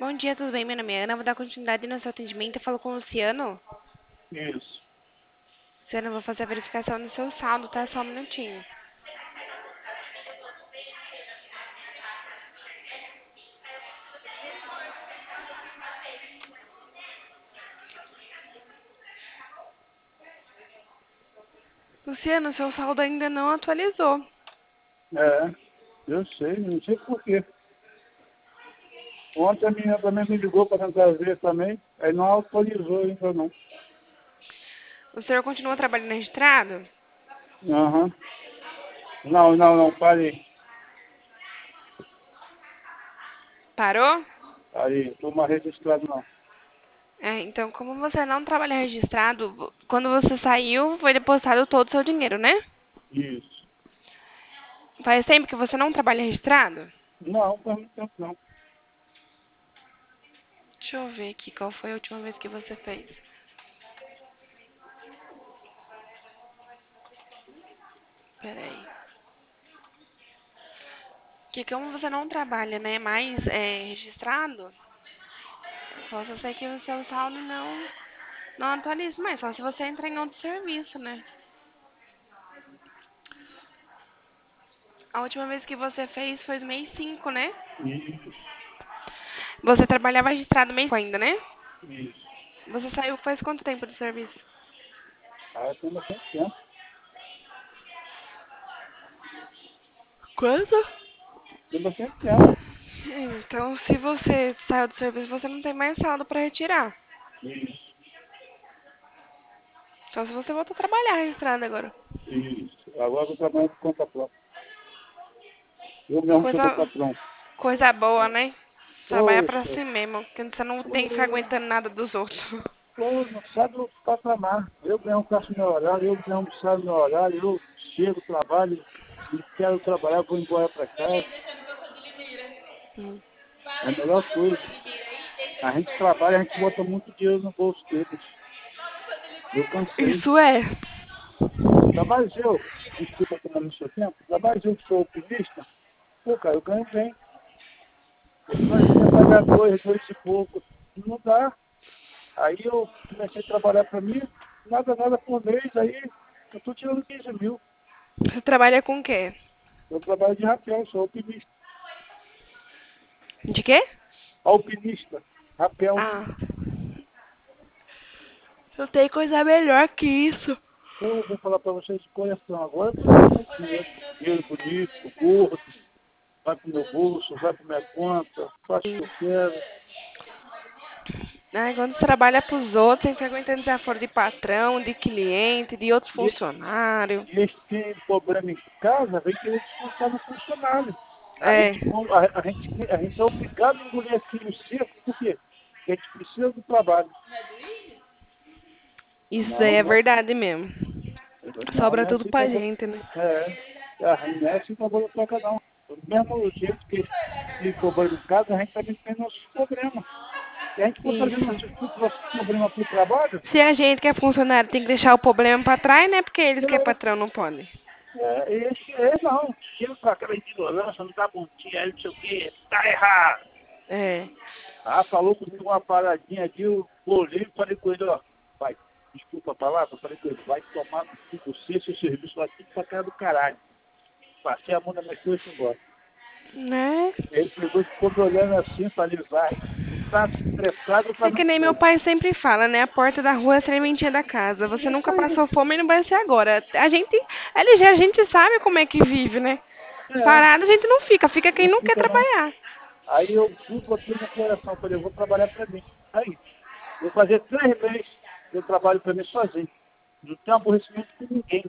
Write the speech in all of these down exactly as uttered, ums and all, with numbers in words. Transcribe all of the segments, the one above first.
Bom dia, tudo bem? Meu nome é Ana, vou dar continuidade no seu atendimento. Eu falo com o Luciano. Isso. Luciano, eu vou fazer a verificação do seu saldo, tá? Só um minutinho. Luciano, seu saldo ainda não atualizou. É, eu sei, não sei por quê. Ontem a menina também me ligou para tentar ver também, aí não autorizou ainda não. O senhor continua trabalhando registrado? Aham. Não, não, não, parei. Parou? Parei, estou mais registrado não. É, então, como você não trabalha registrado, vo- quando você saiu, foi depositado todo o seu dinheiro, né? Isso. Faz tempo que você não trabalha registrado? Não, faz muito tempo não. Deixa eu ver aqui qual foi a última vez que você fez. Peraí. Que como você não trabalha, né, mais é, registrado, posso ser que o seu saldo não, não atualize mais, só se você entrar em outro serviço, né? A última vez que você fez foi mês cinco, né? Isso, Você trabalhava registrado mês cinco ainda, né? isso. Você saiu faz quanto tempo do serviço? Ah, tem bastante tempo. Quanto? Tem bastante tempo. Então, se você saiu do serviço, você não tem mais saldo para retirar. Isso, Só se você voltar a trabalhar registrado agora. isso. Agora eu trabalho por conta própria. Eu mesmo sou meu Coisa, patrão. coisa boa, né? Trabalha pra Poxa, si mesmo, porque você não tem que ficar pô, aguentando nada dos outros. pô, não sabe o que patamar. Eu mesmo faço meu horário, eu mesmo saio meu horário, eu chego, trabalho, não quero trabalhar, vou embora para casa. Hum. É a melhor coisa. A gente trabalha, a gente bota muito dinheiro no bolso deles. Eu cansei. Isso é. Ainda mais eu, desculpa tomar no seu tempo, ainda mais eu que sou alpinista, pô, cara, eu ganho bem. Eu imagino eu pagar dois, dois e pouco. Não dá. Aí eu comecei a trabalhar para mim, nada, nada por mês, aí eu tô tirando quinze mil. Você trabalha com o quê? Eu trabalho de rapel, sou alpinista. De quê? Alpinista, rapel. Ah. Não tem coisa melhor que isso. Pô, eu vou falar para vocês de coração, agora eu tô ganhando muito dinheiro. Dinheiro bonito, gordo, vai pro meu bolso, vai pra minha conta, faço o que eu quero. Ai, quando você trabalha pros outros, tem que ficar aguentando desaforo de patrão, de cliente, de outros E, funcionários. e eles têm problema em casa, vem querer descontar no funcionário. A É, gente, a, a gente, a gente é obrigado a engolir aquilo seco, por quê? Porque a gente precisa do trabalho. isso daí Não, é não é, verdade mesmo. não, Sobra não é tudo assim que pra eu vou. gente, né? É, é, não é assim que eu vou para cada um. Do mesmo jeito que eles têm problema em casa, a gente também tem nossos problemas. E a gente for trazer Isso. nossos, nossos problemas para o trabalho, Se a gente que é funcionário tem que deixar o problema pra trás, né? Porque eles que é é, patrão não podem. é, esse, é não. Chega com aquela ignorância, não dá bom dia, aí não sei o quê, tá errado. É. Ah, falou comigo uma paradinha aqui, eu olhei e falei com ele, ó, vai, desculpa a palavra, eu falei com ele, vai tomar no cu você, seu serviço vai tudo pra cara do caralho. Passei a mão na minha coisa e fui embora. Né? Ele pegou e ficou me olhando assim, falei, vai, tu tá estressado ou tá É que muito nem meu louco? pai sempre fala, né? A porta da rua é a sementinha da casa. Você É isso nunca aí. passou fome e não vai ser agora. A gente, L G, a gente sabe como é que vive, né? É, Parado a gente não fica, fica quem não não quer fica não. trabalhar. Aí eu fui, botei no coração, falei, eu vou trabalhar pra mim. Aí, vou fazer três meses que eu trabalho pra mim sozinho. Não tenho aborrecimento com ninguém.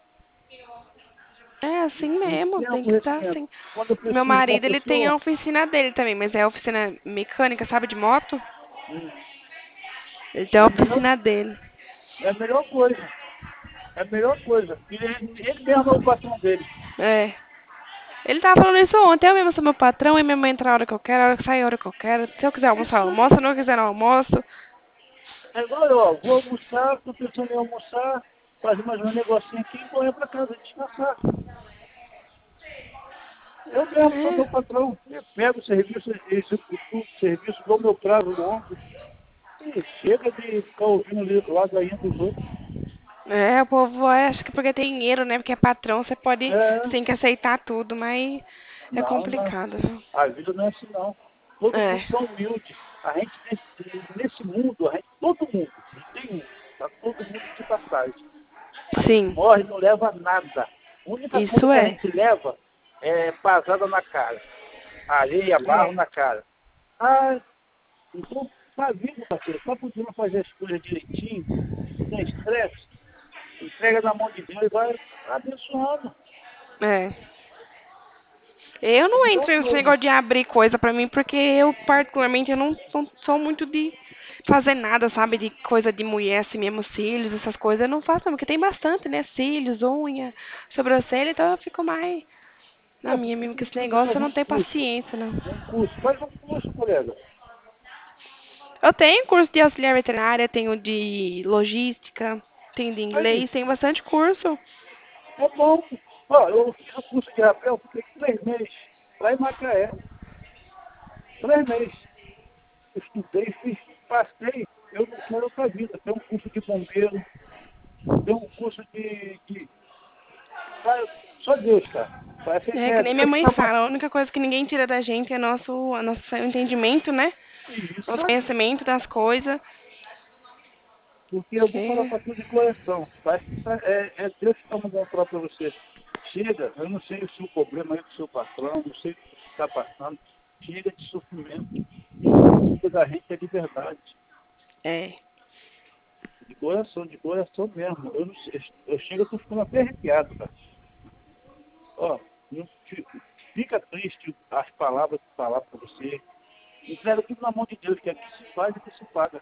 É assim Não mesmo, tenho tem que estar aborrecimento. assim. Quando eu Meu preciso de uma marido, ele tem a pessoa, oficina dele também, mas é a oficina mecânica, sabe, de moto? hum, Ele tem a é a melhor, oficina dele. é a melhor coisa. É a melhor coisa. E ele, ele mesmo é o patrão dele. É. Ele tava falando isso ontem, eu mesmo sou meu patrão, e minha mãe entra a hora que eu quero, a hora que sai a hora que eu quero. Se eu quiser É almoçar, eu isso aí. almoço, se eu não quiser, não almoço. É igual eu, ó, vou almoçar, tô pensando em almoçar, fazer mais um negocinho aqui e vou ir pra casa descansar. Eu mesmo sou É, meu patrão. Eu pego o serviço, executo o serviço, dou meu prazo no ombro. E chega de ficar ouvindo ali ladainha dos outros. é, o povo acha que porque tem dinheiro, né? Porque é patrão, você pode, você É, tem que aceitar tudo, mas é não, não, complicado, viu? a vida não é assim não. Todo mundo É, são humildes. A gente, nesse, nesse mundo, a gente, todo mundo, não tem um, tá todo mundo de passagem. A gente sim, morre e não leva nada. A única coisa isso que a é. gente leva é pasada na cara. Areia, barro É. na cara. Ah, então tá vivo, parceiro. Tá podendo fazer as coisas direitinho, sem estresse. Entrega na mão de Deus e vai abençoando. É. Eu É a não melhor entro nesse coisa. negócio de abrir coisa pra mim, porque eu, particularmente, eu não sou, sou muito de fazer nada, sabe? De coisa de mulher, assim mesmo, cílios, essas coisas. Eu não faço, não, porque tem bastante, né? Cílios, unha, sobrancelha, então eu fico mais na É, minha porque mesmo, você que esse precisa negócio eu fazer não um tenho curso. paciência, não. Um curso. Faz um curso, colega. Eu tenho curso de auxiliar veterinária, tenho de logística, tenho de Aí, inglês, tenho bastante curso. é bom. Ó, eu fiz o curso de rapel, fiquei três meses lá em Macaé. Três meses. Estudei, fiz, passei. Eu não quero outra vida. Tem um curso de bombeiro, tem um curso de. de cara, só Deus, cara. Parece que É que é nem minha Deus que mãe tá fala, a única coisa que ninguém tira da gente é nosso, o nosso entendimento, né? isso Nosso aí. conhecimento das coisas. Porque eu vou falar Que para tudo de coração. Parece que tá- é, é Deus que está mandando falar para você. Chega, eu não sei o seu problema aí com o seu patrão, não sei o que está passando. Chega de sofrimento. Cuida da gente é de verdade. é. De coração, de coração mesmo. Eu, não sei, eu chego, eu tô ficando até arrepiado, cara. Ó, não fi- fica triste as palavras que falar para você. Entrega tudo na mão de Deus, que é que se faz e que se paga.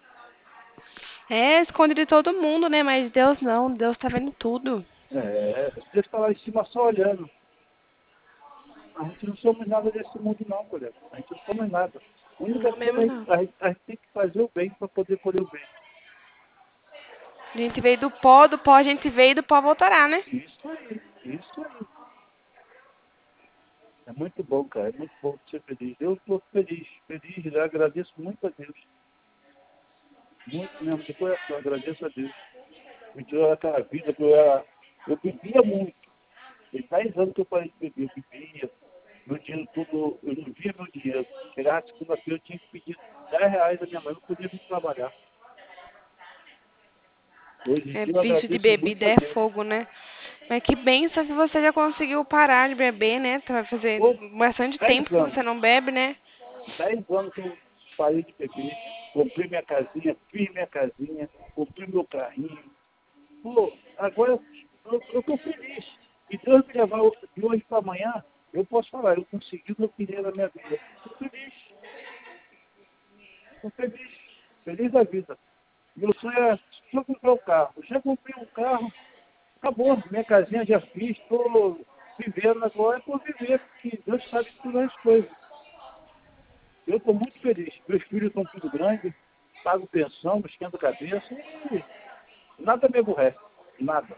É, esconde de todo mundo, né? Mas Deus não, Deus tá vendo tudo. É, Deus está lá em cima só olhando. A gente não somos nada desse mundo não, colega. A gente não somos nada. A única Não coisa, mesmo a gente, não. a gente, a gente tem que fazer o bem para poder colher o bem. A gente veio do pó, do pó a gente veio e do pó voltará, né? Isso aí, isso aí. É muito bom, cara. É muito bom ser feliz. Eu estou feliz, feliz. Eu agradeço muito a Deus. Muito mesmo, de coração. Agradeço a Deus. Me tirou aquela vida que eu era... Eu bebia muito. Tem dez anos que eu parei de beber. Eu bebia. Meu dinheiro tudo... Eu não via meu dinheiro. Chegava segunda-feira, eu tinha que pedir dez reais da minha mãe. Eu não podia vir trabalhar. Hoje em É, dia eu vício de agradeço bebida muito a é Deus. fogo, né? Mas que benção que você já conseguiu parar de beber, né? Vai fazer Pô, bastante tempo dez que você anos. não bebe, né? Dez anos que eu parei de beber. Comprei minha casinha, fiz minha casinha, comprei meu carrinho. Pô, agora eu estou feliz. E Deus me levar de hoje para amanhã, eu posso falar, eu consegui o que eu queria na minha vida. Estou feliz. Estou feliz. Feliz da vida. Meu sonho é só comprar o carro. Eu já comprei um carro, acabou. Minha casinha já fiz, estou vivendo agora, é por viver, porque Deus sabe de todas as coisas. Eu estou muito feliz. Meus filhos estão tudo grandes, pago pensão, não esquento a cabeça e nada me aborrece. Nada.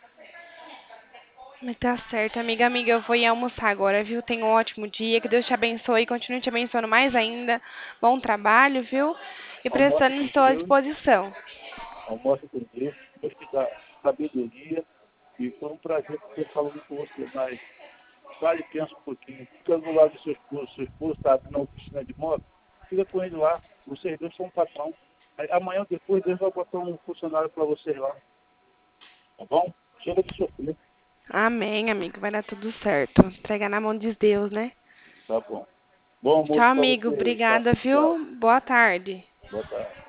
Mas tá certo, amiga, amiga, eu vou ir almoçar agora, viu? Tenha um ótimo dia, que Deus te abençoe e continue te abençoando mais ainda. Bom trabalho, viu? E Almoça prestando, com estou à Deus, disposição. almoça com Deus, Deus te dá sabedoria. E foi um prazer ter falando com você, mas pare e pensa um pouquinho. Fica do lado do seu esposo, seu esposo está na oficina de moto, fica com ele lá. Vocês dois são um patrão. Aí, amanhã ou depois Deus vai botar um funcionário para vocês lá. Tá bom? Chega de sofrer. Amém, amigo, vai dar tudo certo. Entregar na mão de Deus, né? Tá bom. Bom Tchau, almoço para amigo, vocês, tá? obrigada, Tchau. viu? Boa tarde. Boa tarde.